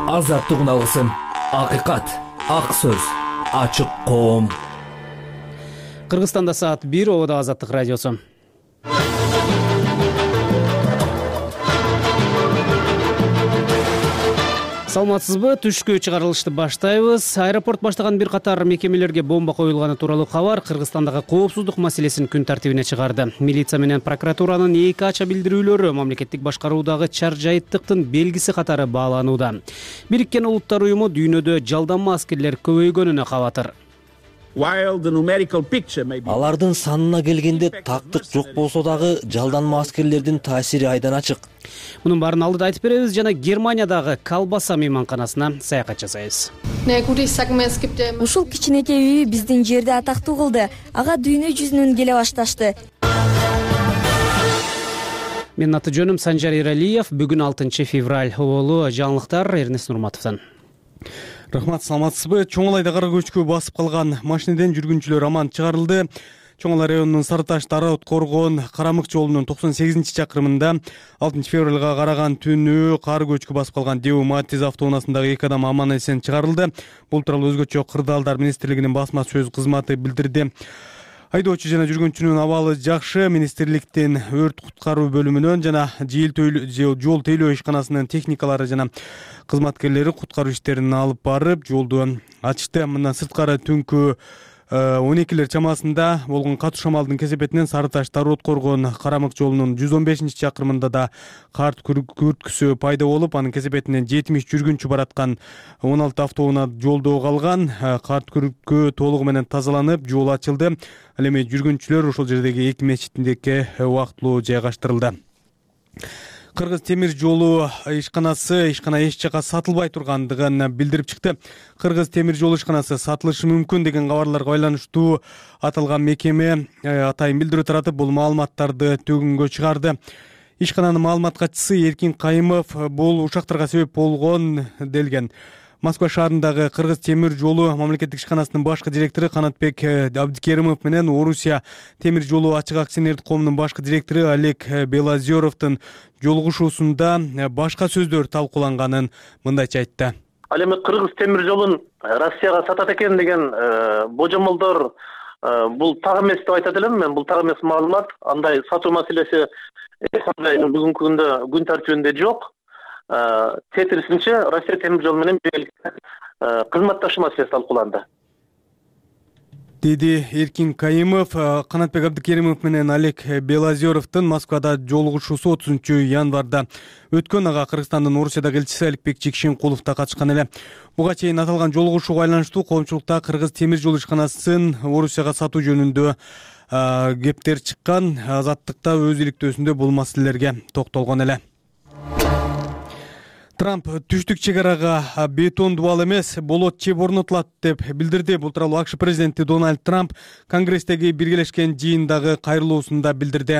Азаттык алгысым, акыйкат, ак сөз, ачык коом. Кыргызстанда саат 1, Ободо Азаттык радиосу. Саламатсызбы? Түшкө чыгарылышты баштайбыз. Аэропорт баштаган бир катар мекемелерге бомба коюлганы тууралуу кабар Кыргызстандагы коопсуздук маселесин күн тартибине чыгарды. Милиция менен прокуратуранын эки ача билдирүүлөрү мамлекеттик башкаруудагы чаржайыттыктын белгиси катары бааланууда. Бириккен Улуттар уюму дүйнөдө жалданма аскерлер көбөйгөнүнө кабатыр. Алардын санына келгенде тактык жок болсо дагы жалданма аскерлердин таасири айдан ачык. Мунун баарын алдыда айтып беребиз жана Германиядагы Колбаса мейманканасына саякат жасайбыз. Ушул кичинекей үй биздин жерде атактуу кылды. Ага дүйнө жүзүнөн келе башташты. Менин аты жөнүм Санжар Иралиев. Бүгүн 6 февраль. Оболу жаңылыктар Эрнест Нурматовдон. Рахмат, саламатсызбы? Чоңалайда кара көчкү басып калган машинеден жүргүнчүлөр аман чыгарылды. Чоңалай районунун Сарыташ Дараот Коргон Карамык жолунун 98-чакырымында 6 февралга караган түнү кар көчкү басып калган Деу Матиз автоунаасындагы 2 адам аман эсен чыгарылды. Бул тууралуу өзгөчө Кырдаалдар министрлигинин басма сөз кызматы билдирди. Айдоочу жана жүргүнчүнүн абалы жакшы. Министрликтин өрт куткаруу бөлүмүнөн жана жол тейлөө ишканасынын техникалары жана кызматкерлери куткаруу иштерин алып барып жолду ачты. Мындан сырткары түнкү 12-лер чамасында болгон катуу шамалдын кесепетинен Сарыташ Дараот Коргон Карамык жолунун 115-чакырымында да кар күрткүсү пайда болуп, анын кесепетинен 70 жүргүнчү бараткан 16 автоунаа жолдо калган. Кар күрткү толугу менен тазаланып, жол ачылды. Ал эми жүргүнчүлөр ошол жердеги эки мечитиндеги убактылуу жайгаштырылды. Кыргыз темир жолу ишкана эч жака сатылбай тургандыгын билдирип чыкты. Кыргыз темир жолу ишканасы сатылышы мүмкүн деген кабарларга байланыштуу аталган мекеме атайын билдирүү таратып, бул маалыматтарды төгүнгө чыгарды. Ишкананын маалымат катчысы Эркин Кайымов бул ушактарга себеп болгон делген. Москва шаарындагы Кыргыз темир жолу мамлекеттик ишканасынын башкы директору Канатбек Абдикеримов менен Орусия темир жолу ачык акционердик коомунун башкы директору Олег Белозеровдун жолугушуусунда башка сөздөр талкууланганын мындайча айтты. Ал эми Кыргыз темир жолун Россияга сатат экен деген божомолдор бул так эмес деп айтат элем. Мен бул так эмес маалымат. Андай сатуу маселеси бүгүнкү күндө күн тартибинде жок. Тетирисинче Россия темир жолу менен кызматташуу маселеси талкууланды, деди Эркин Кайымов. Канатбек Абдикеримов менен Олег Белозеровдун Москвада жолугушуусу 30-январда өткөн. Ага Кыргызстандын Орусиядагы элчиси Аликбек Жекшенкулов да катышкан эле. Буга чейин аталган жолугушууга байланыштуу коомчулукта Кыргыз темир жол ишканасын Орусияга сатуу жөнүндө кептер чыккан. Азаттыкта өз иликтөөсүндө бул маселелерге токтолгон эле. Трамп түштүк чек арага бетон дубал эмес, болот чеп орнотулат деп билдирди. Бул тууралуу АКШ президенти Дональд Трамп Конгресстеги биргелешкен жыйындагы кайрылуусунда билдирди.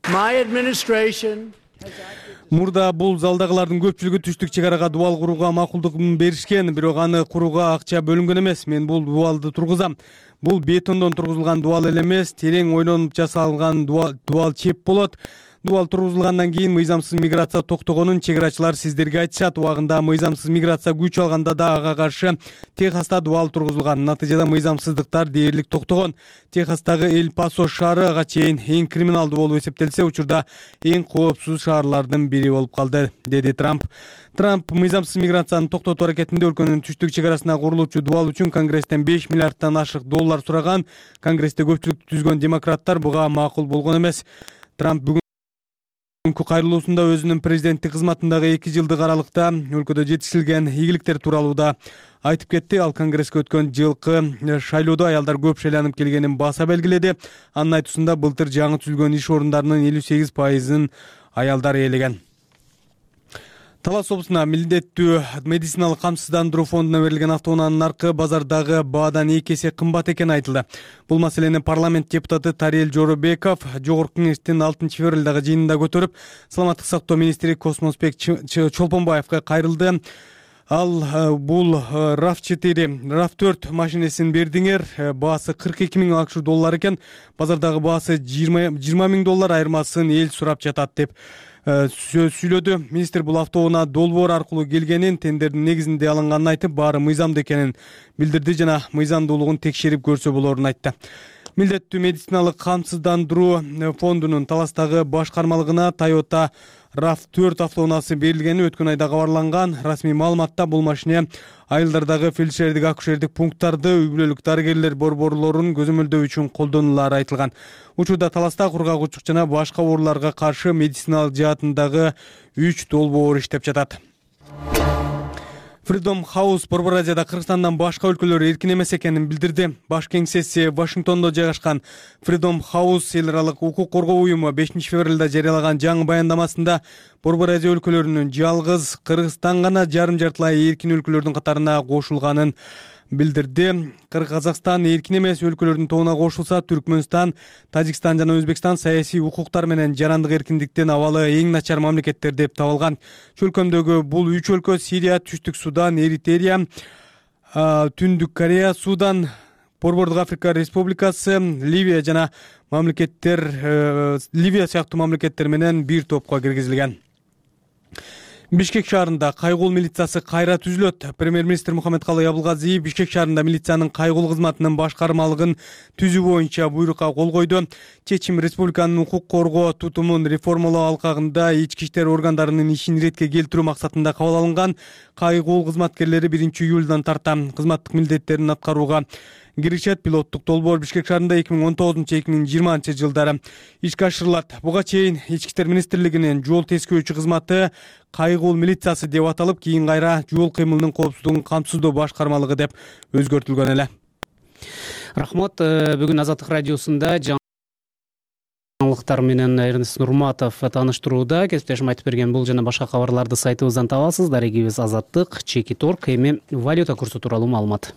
Мурда бул залдагылардын көпчүлүгү түштүк чек арага дубал курууга макулдугун беришкен, бирок аны курууга акча бөлүнгөн эмес. Мен бул дубалды тургузам. Бул бетондон тургузулган дубал эле эмес, терең ойлонуп жасалган дубал чеп болот. Дубал тургузулгандан кийин мыйзамсыз миграция токтогонун чек-арачылар сиздерге айтышат. Убагында мыйзамсыз миграция күч алганда да ага каршы Техаста дубал тургузулган. Натыйжада мыйзамсыздыктар дээрлик токтогон. Техастагы Эль-Пасо шаары ага чейин эң криминалдуу болуп эсептелсе, учурда эң коопсуз шаарлардын бири болуп калды, деди Трамп. Трамп мыйзамсыз миграцияны токтотуу аракетинде өлкөнүн түштүк чек арасына курулуучу дубал үчүн Конгресстен $5 миллиарддан ашык доллар сураган. Конгрессте көпчүлүктү түзгөн демократтар буга макул болгон эмес. Трамп бүгүнкү кайрылуусунда өзүнүн президенттик кызматындагы 2 жылдык аралыкта өлкөдө жетишилген ийгиликтер тууралуу да айтып кетти. Ал Конгресске өткөн жылкы шайлоодо аялдар көп шайланып келгенин баса белгиледи. Анын айтуусунда былтыр жаңы түзүлгөн иш орундарынын 58%-ын аялдар ээлеген. Талас облусуна милдеттүү медициналык камсыздандыруу фондуна берилген автоунаанын наркы базардагы баадан 2 эсе кымбат экени айтылды. Бул маселени парламент депутаты Тарел Жоробеков Жогорку кеңештин 6 февралдагы жыйынында көтөрүп, саламаттык сактоо министри Космосбек Чолпонбаевга кайрылды. Ал бул RAV4, RAV4 машинесин бердиңер, баасы $42,000 экен. Базардагы баасы $20,000, айырмасын эл сурап жатат деп сүйлөдү. Министр бул автоунаа долбоор аркылуу келгенин, тендердин негизинде алынганын айтып, баары мыйзамдуу экенин билдирди жана мыйзамдуулугун текшерип көрсө болорун айтты. Милдеттүү медициналык камсыздандыруу фондунун Таластагы башкармалыгына Toyota RAV4 автоунаасы берилгени өткөн айда кабарланган. Расмий маалыматта бул машине айылдардагы фельдшердик акушердик пункттарды үй бүлөлүк дарыгерлер борборлорун көзөмөлдөө үчүн колдонулары айтылган. Учурда Таласта кургагучук жана башка ооруларга каршы медициналык жаатындагы 3 долбоор иштеп жатат. Freedom House Борбор Азияда Кыргызстандан башка өлкөлөр эркин эмес экенин билдирди. Баш кеңсеси Вашингтондо жайгашкан Freedom House эл аралык укук коргоо уюму 5-февралда жарыялаган жаңы баяндамасында Борбор Азия өлкөлөрүнүн жалгыз Кыргызстан гана жарым-жартылай эркин өлкөлөрдүн катарына кошулганын билдирди. Казакстан эркин эмес өлкөлөрдүн тобуна кошулса, Түркмөнстан, Тажикстан жана Өзбекстан саясий укуктар менен жарандык эркиндиктен абалы эң начар мамлекеттер деп табылган. Чөлкөмдөгү бул 3 өлкө Сирия, Түштүк Судан, Эритрия, Түндүк Корея, Судан, Борбордук Африка Республикасы, Ливия жана Ливия сыяктуу мамлекеттер менен бир топко киргизилген. Бишкек шаарында кайгул милициясы кайра түзүлөт. Премьер-министр Мухаммедкалый Абылгазиев Бишкек шаарында милициянын кайгул кызматынын башкармалыгын түзүү боюнча буйрукка кол койду. Чечим республиканын укук коргоо тутумун реформалоо алкагында ички иштер органдарынын ишин иретке келтирүү максатында кабыл алынган. Кайгул кызматкерлери 1-июлдан тарта кызматтык милдеттерин аткарууга киришет. Пилоттук долбоор Бишкек шаарында 2019-2020 жылдары ишке ашырылат. Буга чейин Ички иштер министрлигинин жол тескөөчү кызматы кайгул милициясы деп аталып, кийин кайра жол кыймылынын коопсуздугун камсыздоо башкармалыгы деп өзгөртүлгөн эле. Рахмат. Бүгүн Азаттык радиосунда жаңылыктар менен Эрнест Нурматов тааныштырууда. Кесиптешим айтып берген бул жана башка кабарларды сайтыбыздан табасыз. Дарегибиз Азаттык, Чекиторг. Эми валюта курсу тууралуу маалымат.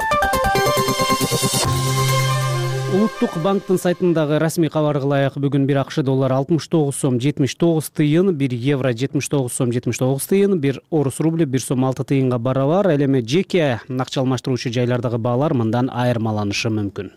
Улуттук банктын сайтындагы расмий кабарга ылайык бүгүн 1 АКШ доллары 69 сом 79 тыйын, 1 евро 79 сом 79 тыйын, 1 орус рубль 1 сом 6 тыйынга барабар. Ал эми жеке акча алмаштыруучу жайлардагы баалар мындан айырмаланышы мүмкүн.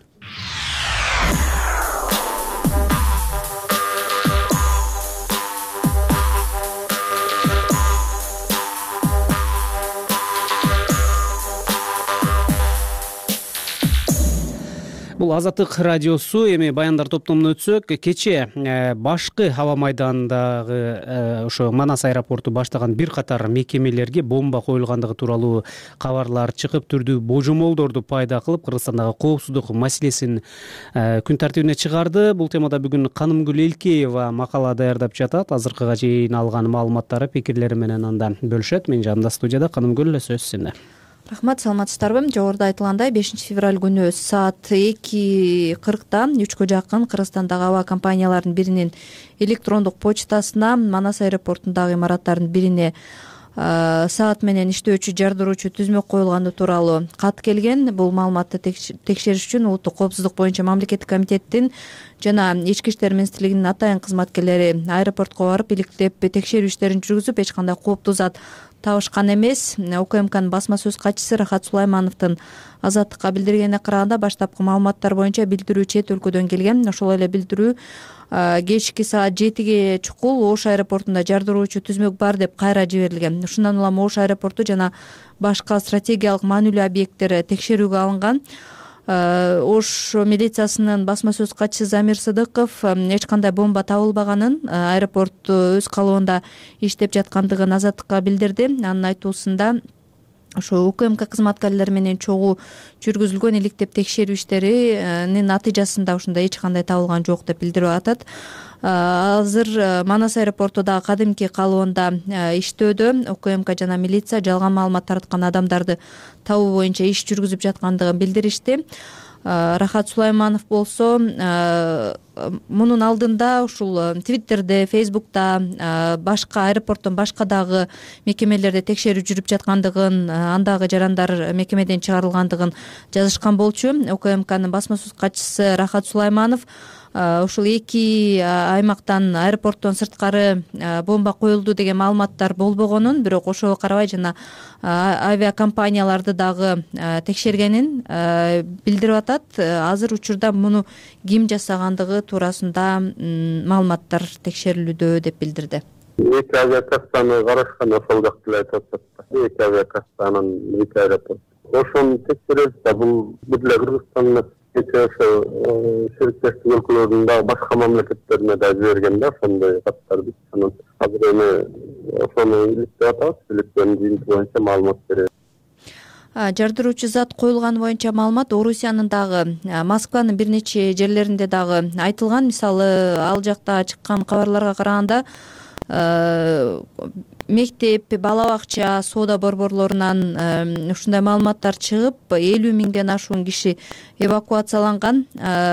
Бул Азаттык радиосу. Эми баяндар топтомуна өтсөк, кече башкы аба майдандагы ошо Манас аэропорту баштаган бир катар мекемелерге бомба коюлгандыгы тууралуу кабарлар чыгып, түрдүү божомолдорду пайда кылып, Кыргызстандагы коопсуздук маселесин күн тартибине чыгарды. Бул темада бүгүн Канымгүл Элкеева макала даярдап жатат. Азыркыга чейин алган маалыматтары, пикирлери менен анда бөлүшөт. Менин жанымда студияда Канымгүл, сөз сизде. Рахмат, саламатсыздарбы? Жогоруда айтылгандай, 5-февраль күнү саат 2:40 3кө жакын Кыргызстандагы аба компанияларынын биринин электрондук почтасына Манас аэропортундагы имараттардын бирине саат менен иштөөчү жардыруучу түзмөк коюлганы тууралуу кат келген. Бул маалыматты текшериш үчүн Улуттук коопсуздук боюнча мамлекеттик комитеттин жана Ички иштер министрлигинин атайын кызматкерлери аэропортко барып, иликтеп текшерүү иштерин жүргүзүп, эч кандай кооптуу зат табышкан эмес. УКМКнын басма сөз катчысы Рахат Сулаймановдун Азаттыкка билдиргенине караганда, баштапкы маалыматтар боюнча билдирүү чет өлкөдөн келген. Ошол эле билдирүү кечки саат 7ге чукул Ош аэропортунда жардыруучу түзмөк бар деп кайра жиберилген. Ушундан улам Ош аэропорту жана башка стратегиялык маанилүү объекттер текшерүүгө алынган. Ош милициясынын басма сөз катчысы Замир Сыдыков эч кандай бомба табылбаганын, аэропорт өз калыбында иштеп жаткандыгын Азаттыкка билдирди. Анын айтуусунда ошо УКМК кызматкерлери менен чогуу жүргүзүлгөн иликтеп текшерүү иштеринин натыйжасында ушундай эч кандай табылган жок деп билдирип атат. Азыр Манас аэропорту дагы кадимки калыбында иштөөдө. УКМК жана милиция жалган маалымат тараткан адамдарды табуу боюнча иш жүргүзүп жаткандыгын билдиришти. Рахат Сулайманов болсо мунун алдында ушул Твиттерде, Фейсбукта башка аэропорттун башка дагы мекемелерде текшерүү жүрүп жаткандыгын, андагы жарандар мекемеден чыгарылгандыгын жазышкан болчу. УКМКнын басма сөз катчысы Рахат Сулайманов ушул эки аймактан, аэропорттон сырткары бомба коюлду деген маалыматтар болбогонун, бирок ошого карабай жана авиакомпанияларды дагы текшергенин билдирип атат. Азыр учурда муну ким жасагандыгы туурасында маалыматтар текшерилүүдө деп билдирди. эки авиакассаны карашкан ошол жакты эле айтып атышат да. Эки авиакасса анан эки аэропорт. Ошону текшеребиз да, бул бир эле Кыргызстан эмес, ошо шериктештик өлкөлөрдүн дагы башка мамлекеттерине да жиберген да ошондой каттарды. Анан азыр эми ошону иликтеп атабыз, иликтөөнүн жыйынтыгы боюнча маалымат беребиз. Жардыруучу зат коюлган боюнча маалымат Орусиянын дагы Москванын бир нече жерлеринде дагы айтылган. Мисалы ал жакта чыккан кабарларга караганда мектеп, бала бакча, соода борборлорунан ушундай маалыматтар чыгып, 50 миңден ашуун киши эвакуацияланган.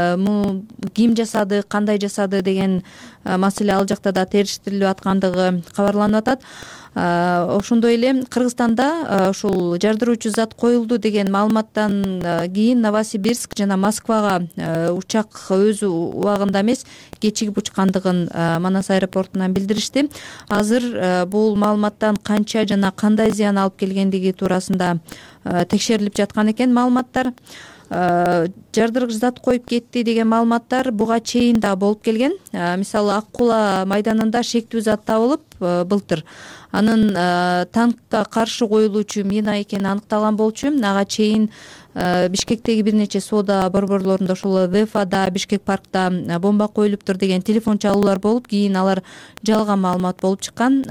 Ким жасады, кандай жасады деген маселе ал жакта да териштирилип аткандыгы кабарланып атат. Ошондой эле Кыргызстанда ушул жардыруучу зат коюлду деген маалыматтан кийин Новосибирск жана Москвага учак өз убагында эмес, кечигип учкандыгын Манас аэропортунан билдиришти. Азыр бул маалыматтан канча жана кандай зыян алып келгендиги туурасында текшерилип жаткан экен маалыматтар. Жардыргыч зат коюп кетти деген маалыматтар буга чейин да болуп келген. Мисалы Ак Кула майданында шектүү зат табылып былтыр. Анын танкка каршы коюлуучу мина экени аныкталган болчу. Ага чейин Бишкектеги бир нече соода борборлорунда, ошол Вефада, Бишкек паркта бомба коюлуптур деген телефон чалуулар болуп, кийин алар жалган маалымат болуп чыккан.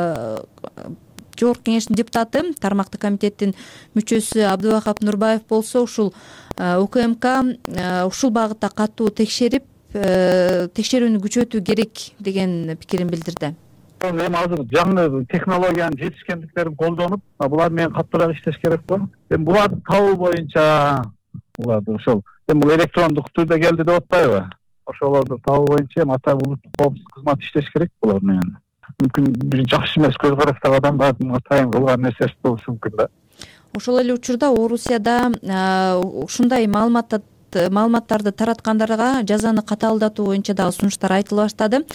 Жогорку кеңештин депутаты, тармактык комитеттин мүчөсү Абдубахап Нурбаев болсо ушул УКМК ушул багытта катуу текшерип, текшерүүнү күчөтүү керек деген пикирин билдирди. Эми азыр жаңы технологиянын жетишкендиктерин колдонуп, булар менен катуураак иштеш керек болот. Эми буларды табуу боюнча буларды ошол бул электрондук түрдө келди деп атпайбы? Ошолорду табуу боюнча ата улуттук коопсуздук кызматы иштеш керек булар менен. Мүмкүн бир жакшы эмес көз караштагы адамдардын атайын кылган нерсеси болушу мүмкүн да. Ошол эле учурда Орусияда ушундай маалыматтарды тараткандарга жазаны катаалдатуу боюнча дагы сунуштар айтыла баштады.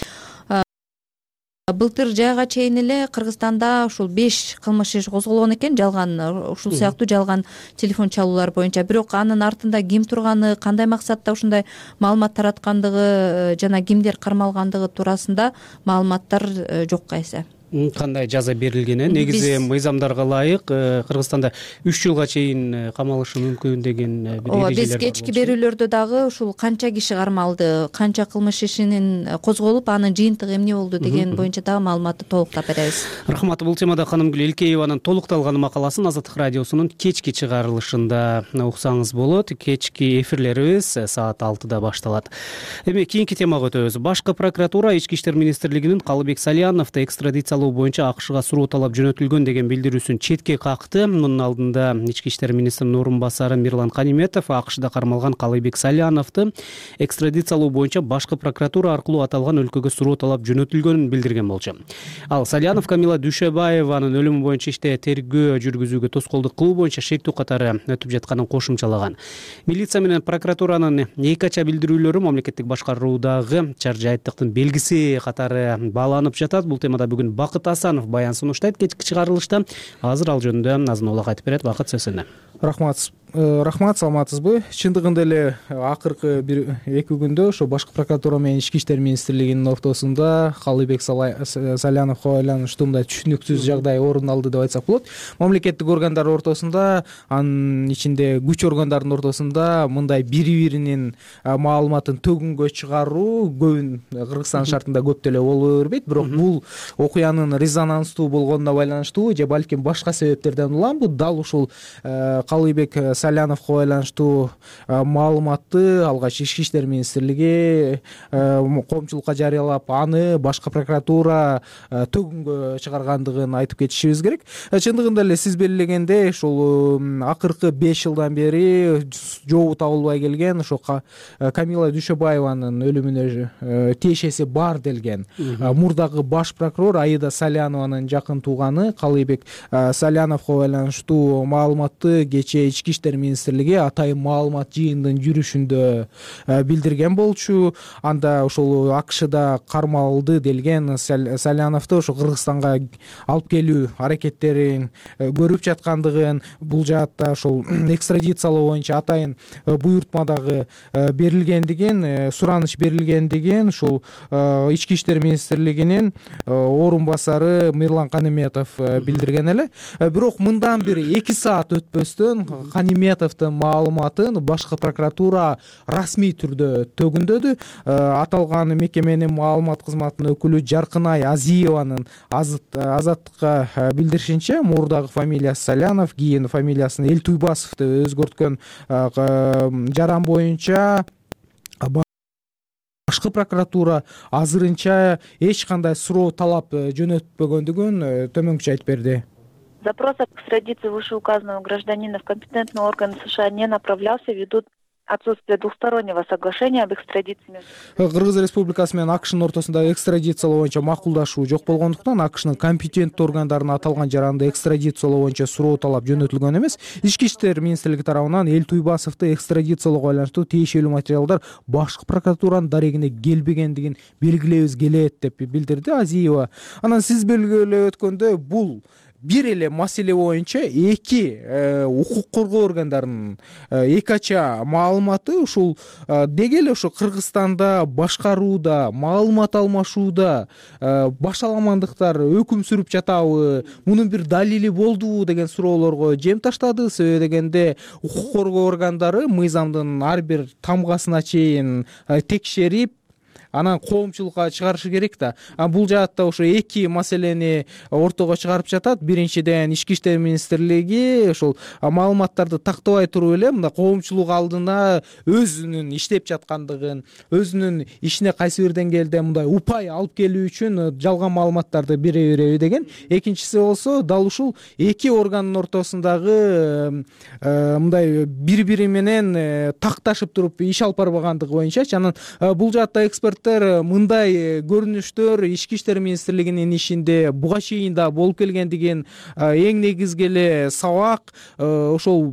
Былтыр жайга чейин эле Кыргызстанда ушул 5 кылмыш иши козголгон экен, жалган ушул сыяктуу жалган телефон чалуулар боюнча. Бирок анын артында ким турганы, кандай максатта ушундай маалымат тараткандыгы жана кимдер кармалгандыгы туурасында маалыматтар жок кайсы. Кандай жаза берилгени негизи мыйзамдарга ылайык Кыргызстанда 3 жылга чейин камалышы мүмкүн деген бир эрежелер бар. Биз кечки берүүлөрдө дагы ушул канча киши кармалды, канча кылмыш ишинин козголуп, анын жыйынтыгы эмне болду деген боюнча дагы маалыматты толуктап беребиз. Рахмат. Бул темада Канымгүл Элкееванын толукталган макаласын Азаттык радиосунун кечки чыгарылышында уксаңыз болот. Кечки эфирлерибиз саат 6-да башталат. Эми кийинки темага өтөбүз. Башкы прокуратура Ички иштер министрлигинин Калыбек Саляновду экстрадициялоо боюнча АКШга суроо талап жөнөтүлгөн деген билдирүүсүн четке какты. Мунун алдында Ички иштер министринин орун басары Мирлан Каниметов АКШда кармалган Калыбек Саляновду экстрадициялоо боюнча башкы прокуратура аркылуу аталган өлкөгө суроо талап жөнөтүлгөнүн билдирген болчу. Ал Салянов Камила Дүйшөбаеванын өлүмү боюнча иште тергөө жүргүзүүгө тоскоолдук кылуу боюнча шектүү катары өтүп жатканын кошумчалаган. Милиция менен прокуратуранын эки ача билдирүүлөрү мамлекеттик башкаруудагы чаржайыттыктын белгиси катары бааланып жатат. Бул темада бүгүн Бакыт Асанов баян сунуштайт кечки чыгарылышта. Азыр ал жөнүндө азын улак айтып берет. Бакыт, сөз сенде. Рахмат, саламатсызбы? Чындыгында эле акыркы 1-2 күндө ошо башкы прокуратура менен Ички иштер министрлигинин ортосунда Калыбек Саляновго байланыштуу мындай түшүнүксүз жагдай орун алды деп айтсак болот. Мамлекеттик органдар ортосунда, анын ичинде күч органдарынын ортосунда мындай бири-биринин маалыматын төгүнгө чыгаруу көбүн Кыргызстан шартында көп деле боло бербейт. Бирок бул окуянын резонанстуу болгонуна байланыштуу же балким башка себептерден улам, бул дал ушул Калыбек Саляновго байланыштуу маалыматты алгач Ички иштер министрлиги коомчулукка жарыялап, аны башкы прокуратура төгүнгө чыгаргандыгын айтып кетишибиз керек. Чындыгында эле сиз белгилегендей, ушул акыркы 5 жылдан бери жообу табылбай келген ошо Камила Дүйшөбаеванын өлүмүнө тиешеси бар делген мурдагы баш прокурор Аида Салянованын жакын тууганы Калыбек Саляновго байланыштуу маалыматты кечээ Ички иштер министрлиги атайын маалымат жыйындын жүрүшүндө билдирген болчу. Анда ошол АКШда кармалды делген Саляновду ошо Кыргызстанга алып келүү аракеттерин көрүп жаткандыгын, бул жаатта ошол экстрадициялоо боюнча атайын буйртма дагы берилгендигин, сураныч берилгендигин ушул Ички иштер министрлигинин орун басары Мирлан Каниметов билдирген эле. Бирок мындан бир 2 саат өтпөстөн Каниметовдун маалыматын башкы прокуратура расмий түрдө төгүндөдү. Аталган мекеменин маалымат кызматынын өкүлү Жаркынай Азиеванын Азаттыкка билдиришинче, мурдагы фамилиясы Салянов, кийин фамилиясын Элтуйбасовду өзгөрткөн жаран боюнча башкы прокуратура азырынча эч кандай суроо талап жөнөтпөгөндүгүн төмөнкүчө айтып берди. Запрос об экстрадиции вышеуказанного гражданина в компетентные органы США не направлялся ввиду отсутствие двустороннего соглашения об экстрадиции. Кыргыз Республикасы менен АКШнын ортосунда экстрадициялоо боюнча макулдашуу жок болгондуктан АКШнын компетенттүү органдарына аталган жаранды экстрадициялоо боюнча суроо талап жөнөтүлгөн эмес. Ички иштер министрлиги тарабынан Элтуйбасовду экстрадициялоого байланыштуу тиешелүү материалдар башкы прокуратуранын дарегине келбегендигин белгилебиз келет деп билдирди Азиева. Анан сиз белгилеп өткөндөй, бул бир эле маселе боюнча эки укук коргоо органдарынын эки ача маалыматы ушул деги эле ошо Кыргызстанда башкарууда, маалымат алмашууда башаламандыктар өкүм сүрүп жатабы, мунун бир далили болдубу деген суроолорго жем таштады. Себеби дегенде укук коргоо органдары мыйзамдын ар бир тамгасына чейин текшерип, анан коомчулукка чыгарышы керек да. Бул жаатта ошо эки маселени ортого чыгарып жатат. Биринчиден, Ички иштер министрлиги ошол маалыматтарды тактабай туруп эле мында коомчулук алдына өзүнүн иштеп жаткандыгын, өзүнүн ишине кайсы бир деңгээлде мындай упай алып келүү үчүн жалган маалыматтарды бере береби деген. Экинчиси болсо дал ушул эки органдын ортосундагы мындай бири-бири менен такташып туруп иш алып барбагандыгы боюнча. Анан бул жаатта эксперт мындай көрүнүштөр Ички иштер министрлигинин ишинде буга чейин да болуп келгендигин, эң негизги эле сабак ошол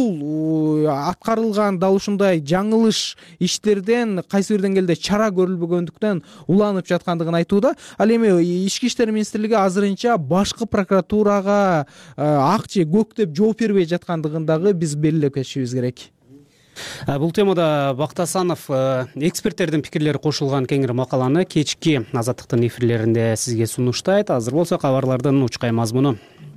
бул аткарылган дал ушундай жаңылыш иштерден кайсы бир деңгээлде чара көрүлбөгөндүктөн уланып жаткандыгын айтууда. Ал эми Ички иштер министрлиги азырынча башкы прокуратурага ак же көк деп жооп бербей жаткандыгын дагы биз белгилеп кетишибиз керек. Бул темада Бактасанов эксперттердин пикирлери кошулган кеңири макаланы кечки Азаттыктын эфирлеринде сизге сунуштайт. Азыр болсо кабарлардын учкай мазмуну.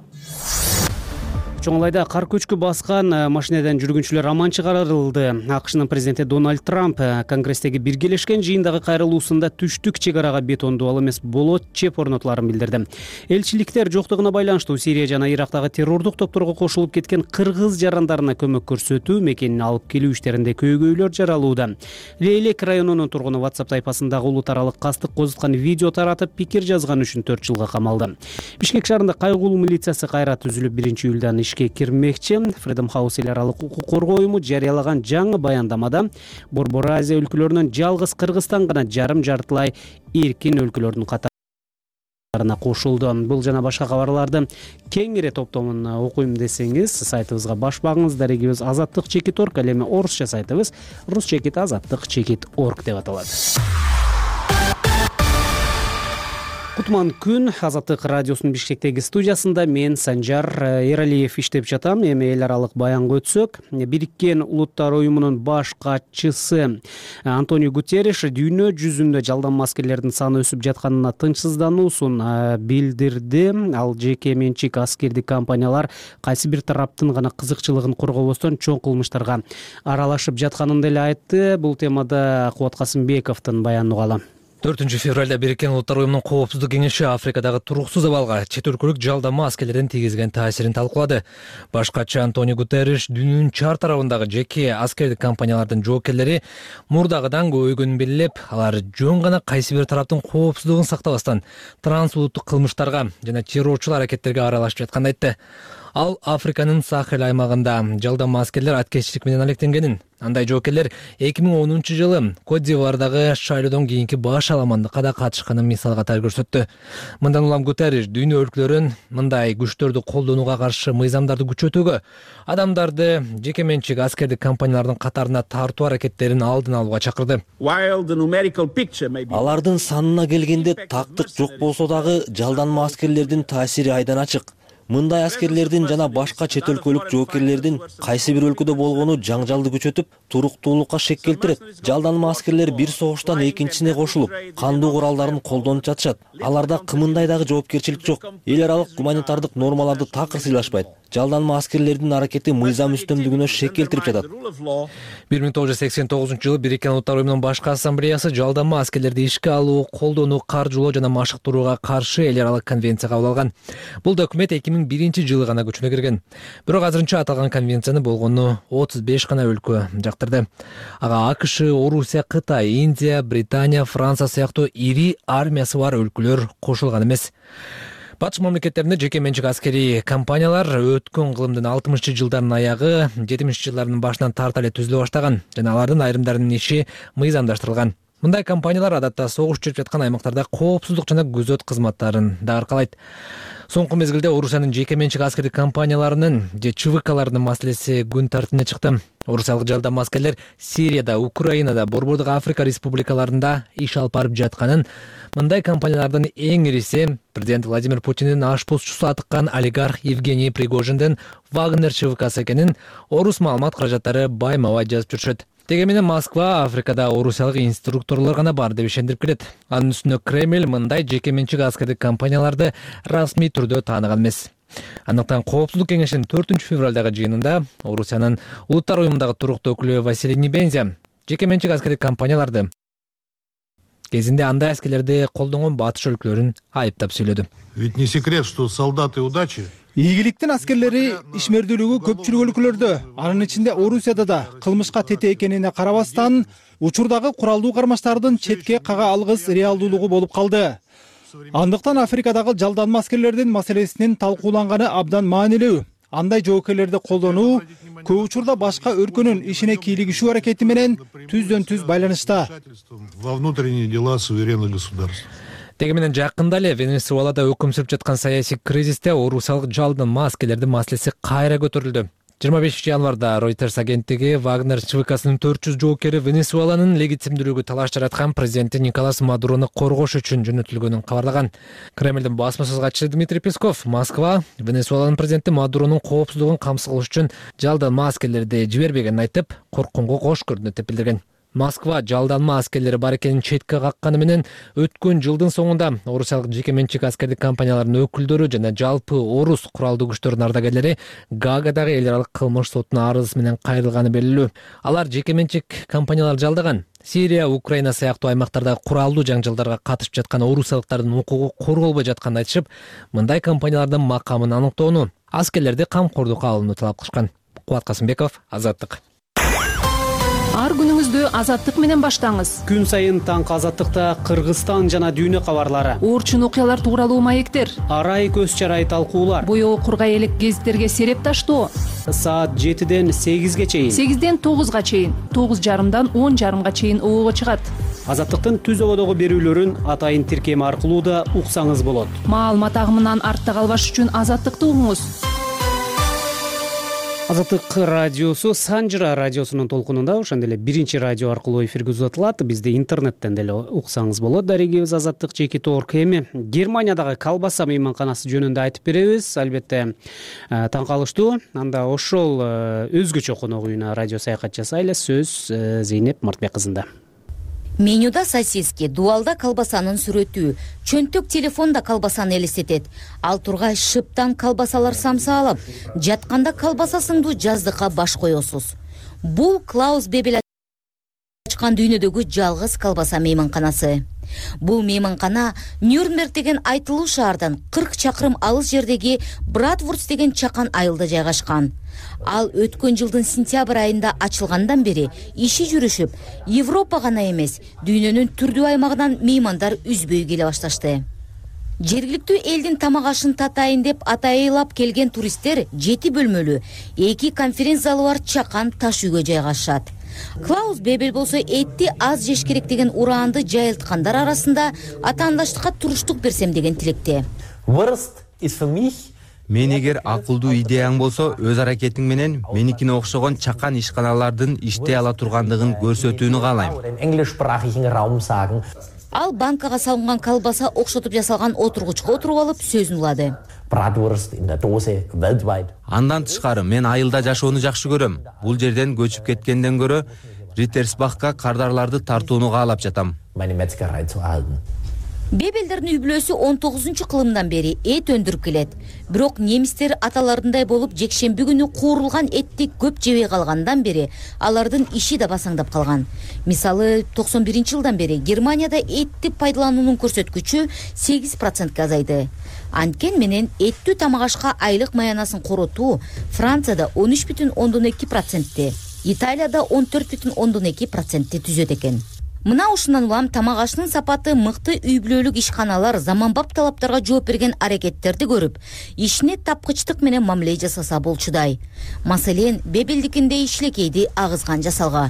Чоңлайда кар көчкү баскан машинеден жүргүнчүлөр аман чыгарылды. АКШнын президенти Дональд Трамп Конгресстеги биргелешкен жыйындагы кайрылуусунда түштүк чек арага бетондуу ал эмес болот чеп орнотуларын билдирди. Элчиликтер жоктугуна байланыштуу Сирия жана Ирактагы террордук топторго кошулуп кеткен кыргыз жарандарына көмөк көрсөтүү, мекенин алып келүү иштеринде көйгөйлөр жаралууда. Лейлек районунун тургуну WhatsApp тайпасындагы улут аралык кастык козуткан видео таратып пикир жазган үчүн 4 жылга камалды. Бишкек шаарында кайгулуу милициясы кайра түзүлүп 1-июлдан кирмекчи. Freedom House эл аралык укук коргоо уюму жарыялаган жаңы баяндамада Борбор Азия өлкөлөрүнөн жалгыз Кыргызстан гана жарым-жартылай эркин өлкөлөрдүн катарына кошулду. Бул жана башка кабарларды кеңири топтомун окуйм десеңиз, сайтыбызга баш багыңыз. Дарегибиз azattik.org, ал эми орусча сайтыбыз rus.azattik.org деп аталат. Кутман күн Азаттык радиосунун Бишкектеги студиясында мен Санжар Эралиев иштеп жатам. Эми эл аралык баянга өтсөк, Бириккен Улуттар уюмунун баш катчысы Антонио Гутерриш дүйнө жүзүндө жалданма аскерлердин саны өсүп жатканына тынчсыздануусун билдирди. Ал жеке менчик аскердик компаниялар кайсы бир тараптын гана кызыкчылыгын коргобостон чоң кылмыштарга аралашып жатканын деле айтты. Бул темада Кубат Касымбековдун баянын угалы. 4 февралда Бириккен Улуттар уюмунун коопсуздук кеңеши Африкадагы туруксуз абалга чет өлкөлүк жалданма аскерлердин тийгизген таасирин талкуулады. Баш катчы Антонио Гутерриш дүйнөнүн чар тарабындагы жеке аскердик компаниялардын жоокерлери мурдагыдан көбөйгөнүн белгилеп, алар жөн гана кайсы бир тараптын коопсуздугун сактабастан трансулуттук кылмыштарга жана террорчул аракеттерге аралашып жатканын айтты. Ал Африканын Сахел аймагында жалданма аскерлер аткезчилик менен алектенгенин, Андай жоокерлер 2010-жылы Кот д'Ивуардагы шайлоодон кийинки баш аламандыкка да катышканын мисал катары көрсөттү. Мындан улам Гутерриш дүйнө өлкөлөрүн мындай күчтөрдү колдонууга каршы мыйзамдарды күчөтүүгө, адамдарды жеке менчик аскердик компаниялардын катарына тартуу аракеттерин алдын алууга чакырды. Алардын санына келгенде тактык жок болсо дагы жалданма аскерлердин таасири айдан ачык. Мындай аскерлердин жана башка чет өлкөлүк жоокерлердин кайсы бир өлкөдө болгону жаңжалды күчөтүп, туруктуулукка шек келтирет. Жалданма аскерлер бир согуштан экинчисине кошулуп, кандуу куралдарын колдонуп жатышат. Аларда кымындай дагы жоопкерчилик жок. Эл аралык гуманитардык нормаларды такыр сыйлашпайт. Жалданма аскерлердин аракети мыйзам үстөмдүгүнө шек келтирип жатат. 1989-жылы Бириккен Улуттар уюмунун башкы ассамблеясы жалданма аскерлерди ишке алуу, колдонуу, каржылоо жана машыктырууга каршы эл аралык конвенция кабыл алган. Бул документ 2001-жылы гана күчүнө кирген. Бирок азырынча аталган конвенцияны болгону 35 гана өлкө жактырды. Ага АКШ, Орусия, Кытай, Индия, Британия, Франция сыяктуу ири армиясы бар өлкөлөр кошулган эмес. Батыш мамлекеттеринде жеке менчик аскери компаниялар өткөн кылымдын 60-жылдардын аягы, 70-жылдардын башынан тарта эле түзүлө баштаган жана алардын айрымдарынын иши мыйзамдаштырылган. Мындай компаниялар адатта согуш жүрүп жаткан аймактарда коопсуздук жана күзөт кызматтарын да аркалайт. Соңку мезгилде Орусиянын жеке менчик аскердик компанияларынын же ЧВКларынын маселеси күн тартибине чыкты. Орусиялык жалданма аскерлер Сирияда, Украинада, Борбордук Африка республикаларында иш алып барып жатканын, мындай компаниялардын эң ириси президент Владимир Путиндин ашпозчусу атыккан олигарх Евгений Пригожиндин Вагнер ЧВКсы экенин орус маалымат каражаттары байма-бай жазып жүрүшөт. Теге менен Москва Африкада орусиялык инструкторлор гана бар деп ишендирип келет. Анын үстүнө Кремль мындай жеке менчик аскердик компанияларды расмий түрдө тааныган эмес. Андыктан Коопсуздук кеңешинин 4-февралдагы жыйынында Орусиянын Улуттар уюмундагы туруктуу өкүлү Василий Небензя жеке менчик аскердик компанияларды кезинде андай аскерлерди колдонгон батыш өлкөлөрүн айыптап сүйлөдү. Ведь не секрет, что солдаты удачи Ийгиликтин аскерлери ишмердүүлүгү көпчүлүк өлкөлөрдө, анын ичинде Орусияда да кылмышка тете экенине карабастан, учурдагы куралдуу кармаштардын четке кага алгыс реалдуулугу болуп калды. Андыктан Африкадагы жалданма аскерлердин маселесинин талкууланганы абдан маанилүү. Андай жоокерлерди колдонуу көп учурда башка өлкөнүн ишине кийлигишүү аракети менен түздөн-түз байланышта. Во внутренние дела суверенных государств. Теге менен жакында эле Венесуэлада өкүм сүрүп жаткан саясий кризисте орусиялык жалданма аскерлердин маселеси кайра көтөрүлдү. 25 январда Reuters агенттиги Вагнер ЧВКсынын 400 жоокери Венесуэланын легитимдүүлүгү талаш жараткан президенти Николас Мадурону коргош үчүн жөнөтүлгөнүн кабарлаган. Кремлдин басма сөз катчысы Дмитрий Песков Москва Венесуэланын президенти Мадуронун коопсуздугун камсыз кылыш үчүн жалданма аскерлерди жибербегенин айтып, коркконго кош көрдү деп билдирген. Москва жалданма аскерлери бар экенин четке какканы менен өткөн жылдын соңунда орусиялык жеке менчик аскердик компаниялардын өкүлдөрү жана жалпы орус куралдуу күчтөрүнүн ардагерлери Гаагадагы эл аралык кылмыш сотуна арыз менен кайрылганы белгилүү. Алар жеке менчик компаниялар жалдаган Сирия, Украина сыяктуу аймактарда куралдуу жаңжалдарга катышып жаткан орусиялыктардын укугу корголбой жатканын айтышып, мындай компаниялардын макамын аныктоону, аскерлерди камкордукка алууну талап кылышкан. Кубат Касымбеков, Азаттык. Ар күнүңүздү Азаттык менен баштаңыз. Күн сайын таңкы Азаттыкта Кыргызстан жана дүйнө кабарлары, Орчун окуялар тууралуу маектер, арай көз чарай талкуулар, боёо кургай элек гезиттерге сереп таштоо. Саат 7-ден 8-ге чейин, 8-ден 9-га чейин, 9:30-дан 10:30-га чейин оого чыгат. Азаттыктын түз ободогу берүүлөрүн атайын тиркем аркылуу да уксаңыз болот. Маалымат агымынан артта калбаш үчүн Азаттыкты угуңуз. Азаттык радиосу Санжыра радиосунун толкунунда, ошондой эле биринчи радио аркылуу эфирге узатылат. Бизди интернеттен деле уксаңыз болот. Дарегибиз Азаттык жеки торк. Эми Германиядагы колбаса мейманканасы жөнүндө айтып беребиз. Албетте таң калыштуу. Анда ошол өзгөчө конок үйүнө радио саякат жасайлы. Сөз Зейнеп Мартбек кызында. Менюда сосиски, дуалда колбасанын сүрөтү, чөнтөк телефонда колбасаны элестетет. Ал тургай шыптан колбасалар самсаалап, жатканда колбаса сыңдуу жаздыкка баш коесуз. Бул Клаус Бебел ачкан дүйнөдөгү жалгыз колбаса мейманканасы. Бул мейманкана Нюрнберг деген айтылуу шаардан 40 чакырым алыс жердеги Братвурст деген чакан айылда жайгашкан. Ал өткөн жылдын сентябрь айында ачылгандан бери иши жүрүшүп, Европа гана эмес, дүйнөнүн түрдүү аймагынан меймандар үзбөй келе башташты. Жергиликтүү элдин тамак ашын татайын деп атайылап келген туристтер 7 бөлмөлүү 2 конференц залы бар чакан таш үйгө жайгашат. Клаус Бебель болсо этти аз жеш керек деген ураанды жайылткандар арасында атаандаштыкка туруштук берсем деген тилекте. Мен эгер акылдуу идеяң болсо, өз аракетиң менен меникине окшогон чакан ишканалардын иштей ала тургандыгын көрсөтүүнү каалайм. Ал банкага салынган колбаса окшотуп жасалган отургучка отуруп алып сөзүн улады. Андан тышкары мен айылда жашоону жакшы көрөм. Бул жерден көчүп кеткенден көрө Rittersbachка кардарларды тартууну каалап жатам. Бебелдердин үй-бүлөсү 19-кылымдан бери эт өндүрүп келет. Бирок немистер аталарындай болуп жекшемби күнү куурулган этти көп жебей калгандан бери алардын иши да басаңдап калган. Мисалы 91-жылдан бери Германияда этти пайдалануунун көрсөткүчү 8%га азайды. Анткен менен эттүү тамак ашка айлык маянасын коротуу Францияда 13,2%, Италияда 14,2% түзөт экен. Мына ушундан улам тамак ашынын сапаты мыкты үй-бүлөлүк ишканалар заманбап талаптарга жооп берген аракеттерди көрүп, ишине тапкычтык менен мамиле жасаса болчудай. Маселен, Бебелдикиндей ишлекейди агызган жасалга.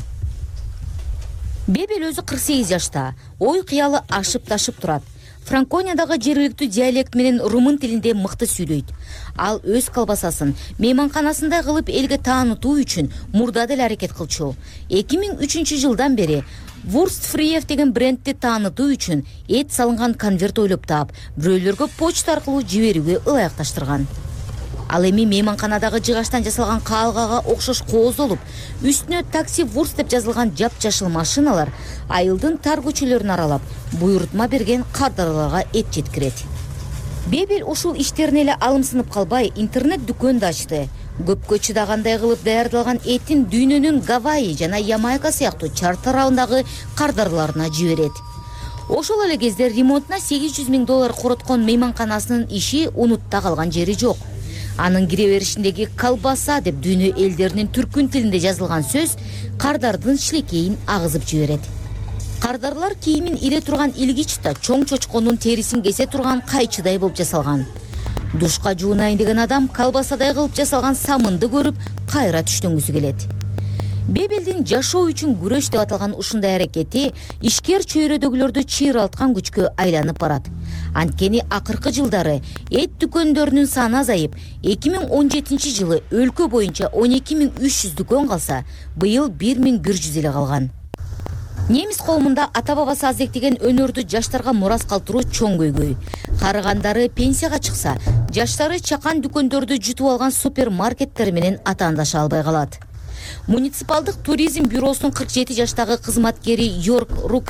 Бебел өзү 48 жашта, ой кыялы ашып-ташып турат. Франкониядагы жергиликтүү диалект менен румын тилинде мыкты сүйлөйт. Ал өз колбасасын мейманканасында кылып элге таанытуу үчүн мурда деле аракет кылчу. 2003-жылдан бери Wurstfriев деген брендти таанытуу үчүн эт салынган конверт ойлоп таап, бирөөлөргө почта аркылуу жиберүүгө ылайыкташтырган. Ал эми мейманканадагы жыгачтан жасалган каалгага окшош кооз болуп, үстүнө такси Wurst деп жазылган жапжашыл машиналар айылдын тар көчөлөрүн аралап, буйрутма берген кардарларга эт жеткирет. Бебел ушул иштерине эле алымсынып калбай, интернет дүкөн да ачты. Көпкө чыдагандай кылып даярдалган этин дүйнөнүн Гавайи жана Ямайка сыяктуу чар тарабындагы кардарларына жиберет. Ошол эле кезде ремонтуна $800,000 короткон мейманканасынын иши унутта калган жери жок. Анын кире беришиндеги колбаса деп дүйнө элдеринин түркүн тилинде жазылган сөз кардардын шилекейин агызып жиберет. Кардарлар кийимин ире турган илгич да чоң чочконун терисин кесе турган кайчыдай болуп жасалган. Душка жуунайын деген адам колбасадай кылып жасалган самынды көрүп, кайра түштөнгүсү келет. Бебелдин жашоо үчүн күрөш деп аталган ушундай аракети ишкер чөйрөдөгүлөрдү чыйралткан күчкө айланып барат. Анткени акыркы жылдары эт дүкөндөрүнүн саны азайып, 2017-жылы өлкө боюнча 12.300 дүкөн калса, быйыл 1.100 эле калган. Немис коомунда ата-бабасы азектеген өнөрдү жаштарга мурас калтыруу чоң көйгөй. Карыгандары пенсияга чыкса, жаштары чакан дүкөндөрдү жутуп алган супермаркеттер менен атаандаша албай калат. Муниципалдык туризм бюросунун 47 жаштагы кызматкери Йорк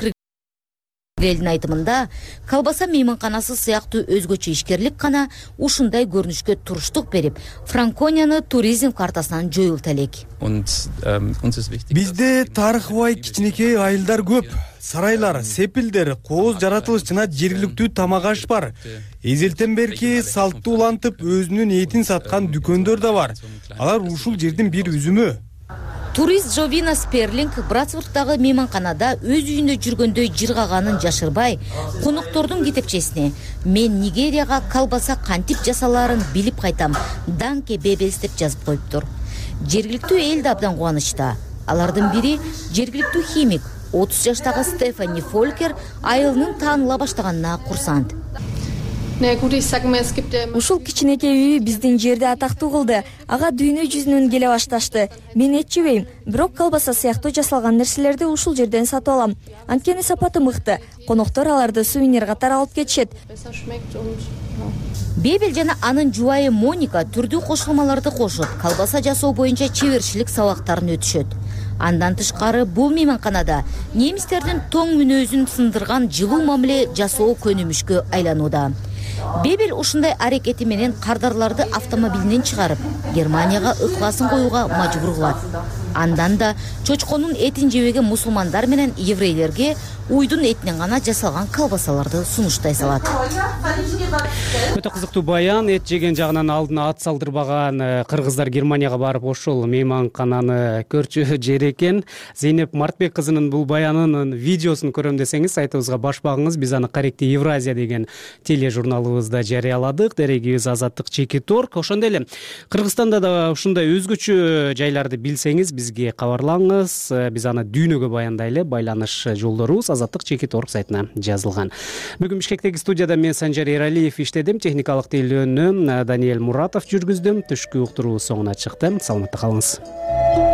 Рукрелдин айтымында, колбаса мейманканасы сыяктуу өзгөчө ишкерлик гана ушундай көрүнүшкө туруштук берип, Франконияны туризм картасынан жоюлта элек. Бизде тарыхы бай кичинекей айылдар көп. Сарайлар, сепилдер, кооз жаратылыш жана жергиликтүү тамак аш бар. Эзелтен берки салтты улантып өзүнүн этин саткан дүкөндөр да бар. Алар ушул жердин бир үзүмү. Турист Жовина Сперлинг Братсбургдагы мейманканада өз үйүндө жүргөндөй жыргаганын жашырбай, коноктордун китепчесине "Мен Нигерияга колбаса кантип жасалаарын билип кайтам, Данке Бебелс" деп жазып коюптур. Жергиликтүү эл да абдан кубанычта. Алардын бири жергиликтүү химик 30 жаштагы Стефани Фолкер айылынын тааныла баштаганына курсант. Ушул кичинекей үй биздин жерди атактуу кылды. Ага дүйнө жүзүнөн келе башташты. Мен эт жебейм, бирок колбаса сыяктуу жасалган нерселерди ушул жерден сатып алам. Анткени сапаты мыкты. Коноктор аларды сувенир катары алып кетишет. Бебел жана анын жубайы Моника түрдүү кошулмаларды кошуп, колбаса жасоо боюнча чеберчилик сабактарын өтүшөт. Андан тышкары бул мейманканада немистердин тоң мүнөзүн сындырган жылуу мамиле жасоо көнүмүшкө айланууда. Бебел ушундай аракети менен кардарларды автомобилинен чыгарып, Германияга ыкыласын коюуга мажбур кылат. Андан да чочконун этин жебеген мусулмандар менен еврейлерге уйдун этинен гана жасалган колбасаларды сунуштай салат. Өтө кызыктуу баян. Эт жеген жагынан алдына ат салдырбаган кыргыздар Германияга барып ошол мейманкананы көрчү жер экен. Зейнеп Мартбек кызынын бул баянынын видеосун көрөм десеңиз, сайтыбызга баш багыңыз. Биз аны Корректи Евразия деген тележурналыбызда жарыяладык. Дерегибиз Азаттык Чеки Торг. Ошондой эле Кыргызстанда да ушундай өзгөчө жайларды билсеңиз, бизге кабарлаңыз, биз аны дүйнөгө баяндайлы. Байланыш жолдорубуз Азаттык Чекит.org сайтына жазылган. Бүгүн Бишкектеги студияда мен Санжар Эралиев иштедим, техникалык тейлөөнү Даниэль Муратов жүргүздүм. Түшкү уктуруу соңуна чыкты. Саламатта калыңыз.